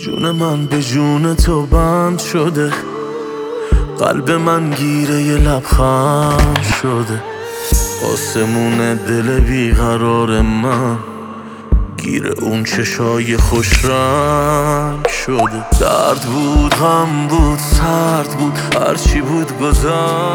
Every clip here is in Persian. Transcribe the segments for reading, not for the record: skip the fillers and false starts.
جون من به جون تو بند شده، قلب من گیره یه لبخند شده. آسمون دل بیقرار من گیره اون چشای خوش رنگ شده. درد بود، غم بود، سرد بود، هرچی بود گذشت،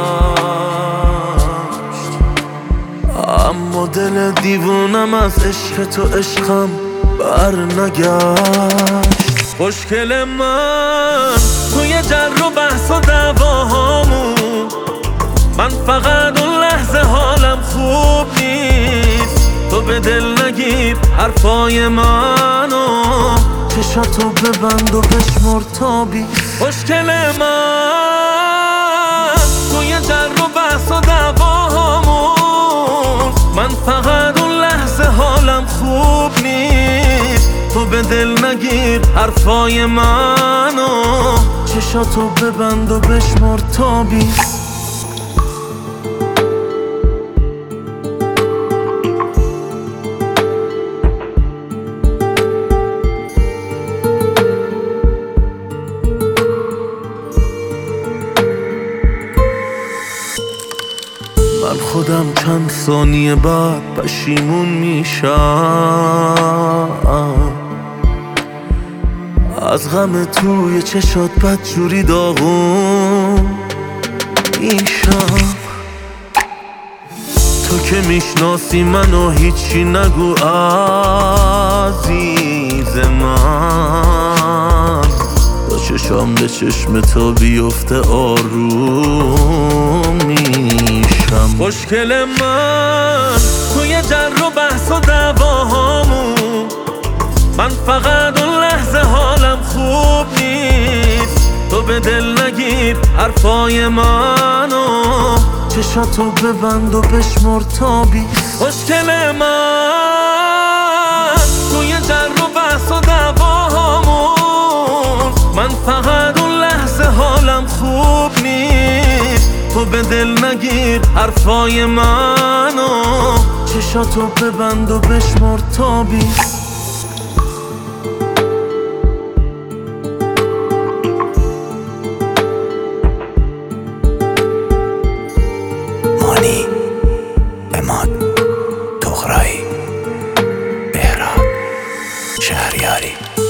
اما دل دیوونم از عشق تو عشقم بر نگشت. خوشگل من توی جر و بحث و دعواهامون، من فقط اون لحظه حالم خوب نیست. تو به دل نگیر حرفای منو، چشاتو ببند و بشمر تا 20. خوشگل من توی جر و بحث و دعواهامون، من فقط اون لحظه حالم خوب نیست. تو به دل نگیر حرفای منو، چشاتو ببند و بشمر تا 20. من خودم چند ثانیه بعد پشیمون میشم از غم توی چشات، بدجوری داغون میشم. تو که میشناسی منو هیچی نگو عزیز من، با چشام به چشم تو بیفته آروم میشم. خوشگل من توی جر و بحث و دعواهامون، من فقط اون لحظه حالم خوب نیست. تو به دل نگیر حرفای منو، چشاتو ببند و بشمر تا 20. خوشگل من توی جر و بحث و دعواهامون، من فقط اون لحظه حالم خوب نیست. تو به دل نگیر حرفای منو، چشاتو ببند و بشمر تا 20. مانی، اماد، تغرایی، بهراد، شهریاری.